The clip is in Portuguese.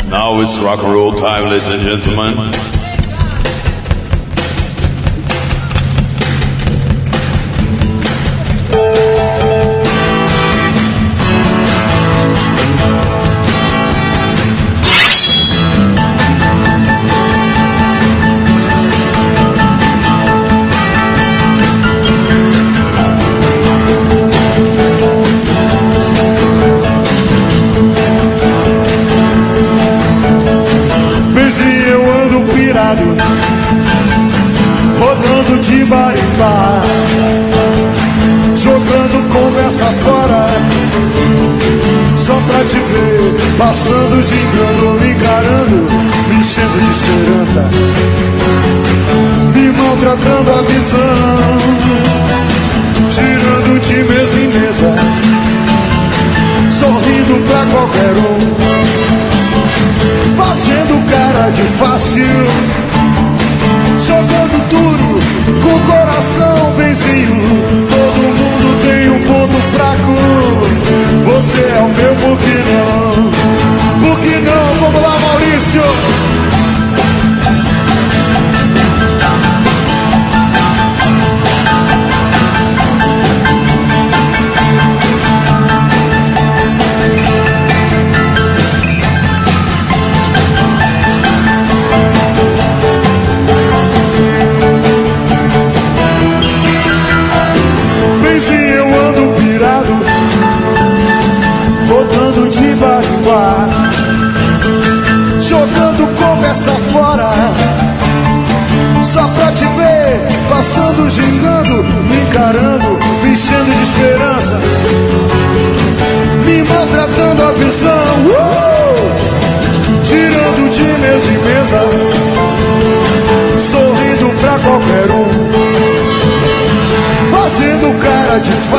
Now it's rock and roll time, ladies and gentlemen. Rodando de bar em bar, jogando conversa fora, só pra te ver, passando, gingando, me encarando, me enchendo de esperança, me maltratando a visão, girando de mesa em mesa, sorrindo pra qualquer um, fazendo cara de fácil, jogando duro, com o coração benzinho. Todo mundo tem um ponto fraco, você é o meu, por que não? Por que não? Vamos lá, Maurício! Rodando de bar em bar, jogando conversa fora, só pra te ver, passando, gingando, me encarando, me enchendo de esperança, me maltratando a visão, tirando de mesa em mesa, sorrindo pra qualquer um, fazendo cara de